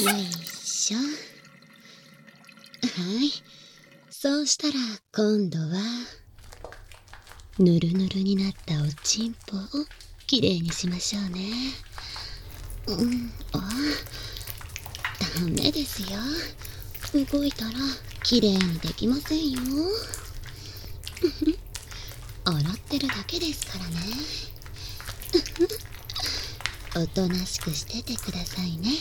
よいしょ。はい。そうしたら今度はぬるぬるになったおちんぽをきれいにしましょうね。ダメですよ。動いたらきれいにできませんよ。洗ってるだけですからね。おとなしくしててくださいね。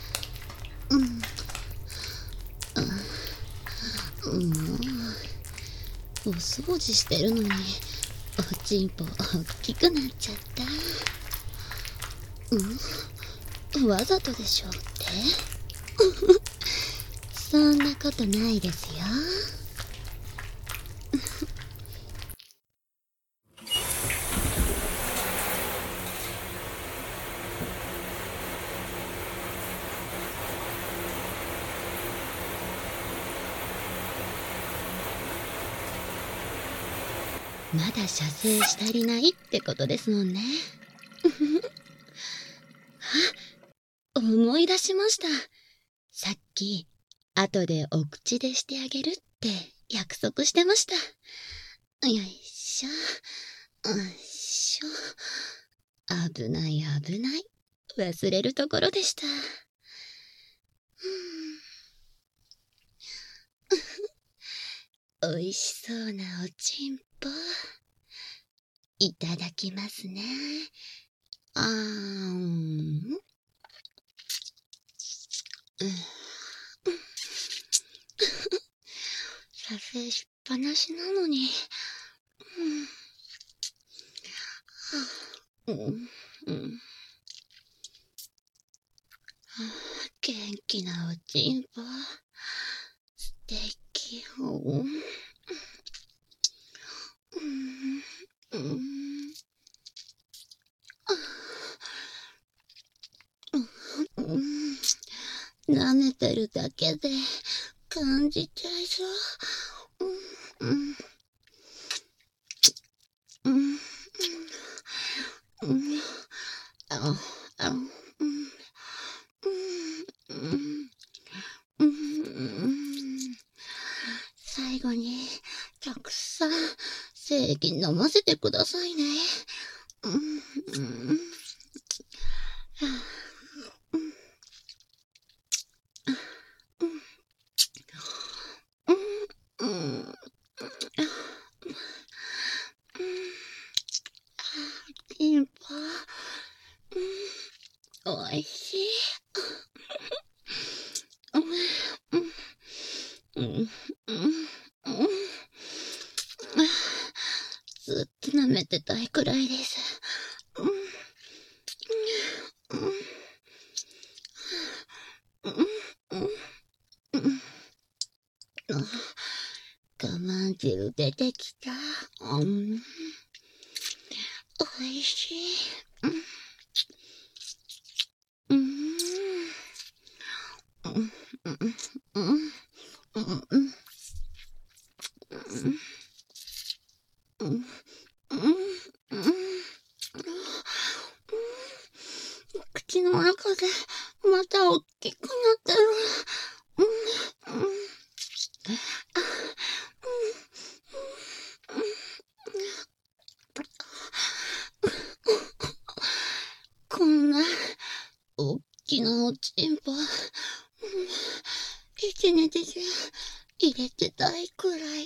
お掃除してるのにおちんぽ大きくなっちゃった。わざとでしょってそんなことないですよ。まだ射精し足りないってことですもんね。あ、思い出しました。さっき後でお口でしてあげるって約束してました。よいしょ、よいしょ。危ない危ない、忘れるところでした。おいしそうなおちんぽ、いただきますね。射精しっぱなしなのに。元気なおちんぽ、素敵。舐めてるだけで感じちゃいそう。最後にたくさん精液飲ませてくださいね。チンポ、おいしい。ずっと舐めてたいくらいです。我慢汁出てきた。おいしい。口の中でまた大きくなってる。こんな大きなおちんぽ、一日中入れてたいくらい。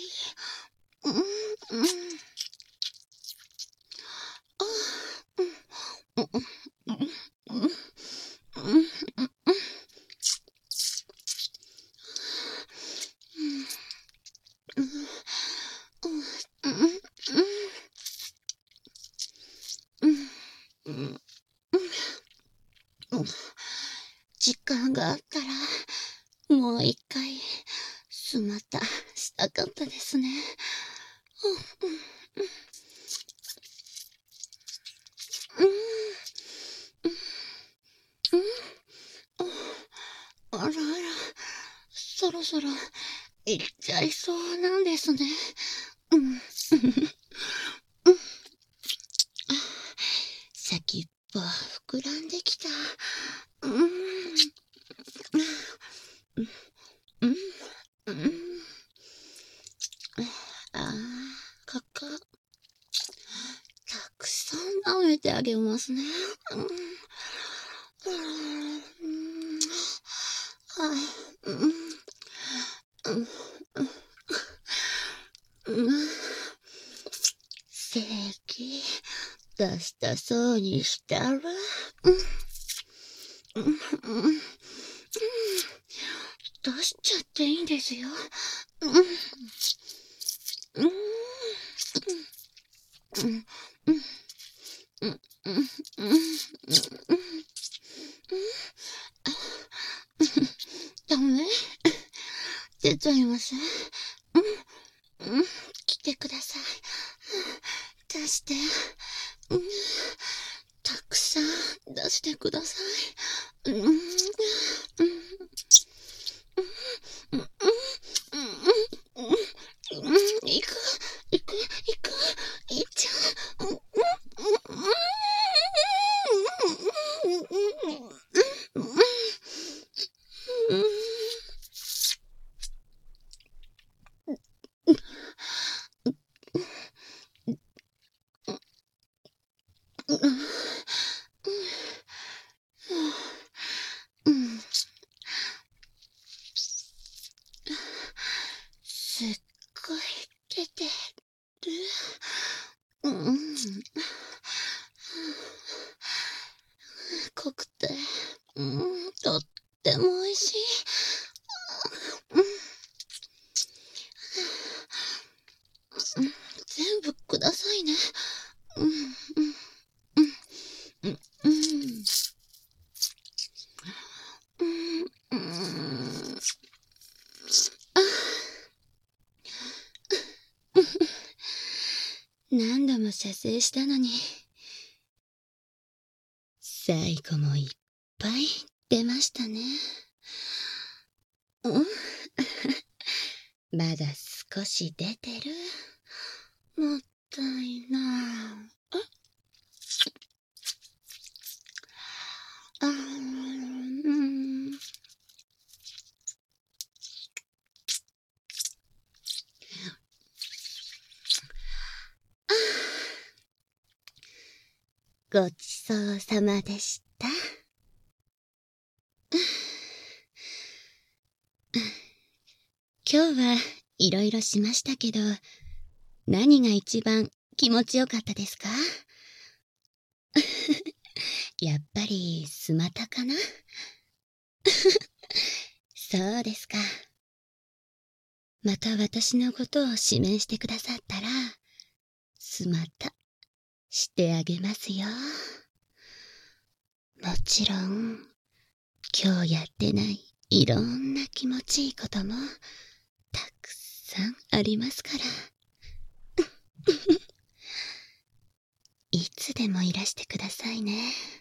時間があったらもう一回スマタしたかったですね。あらあら、そろそろ行っちゃいそうなんですね。先っぽ膨らんできた。 うん、うん。ああ、たくさん舐めてあげますね。咳出したそうにしたら、出しちゃっていいんですよ。ダメ出ちゃいます。来てください。出して。たくさん出してください。いく、いっちゃう。すっごい出てる。濃くて、とっても美味しい。全部くださいね。何度も射精したのに、最後もいっぱい出ましたね。まだ少し出てる。もったいない。ごちそうさまでした。今日はいろいろしましたけど、何が一番気持ちよかったですか？やっぱりスマタかな？そうですか。また私のことを指名してくださったら、スマタしてあげますよ。もちろん、今日やってないいろんな気持ちいいこともたくさんありますから。いつでもいらしてくださいね。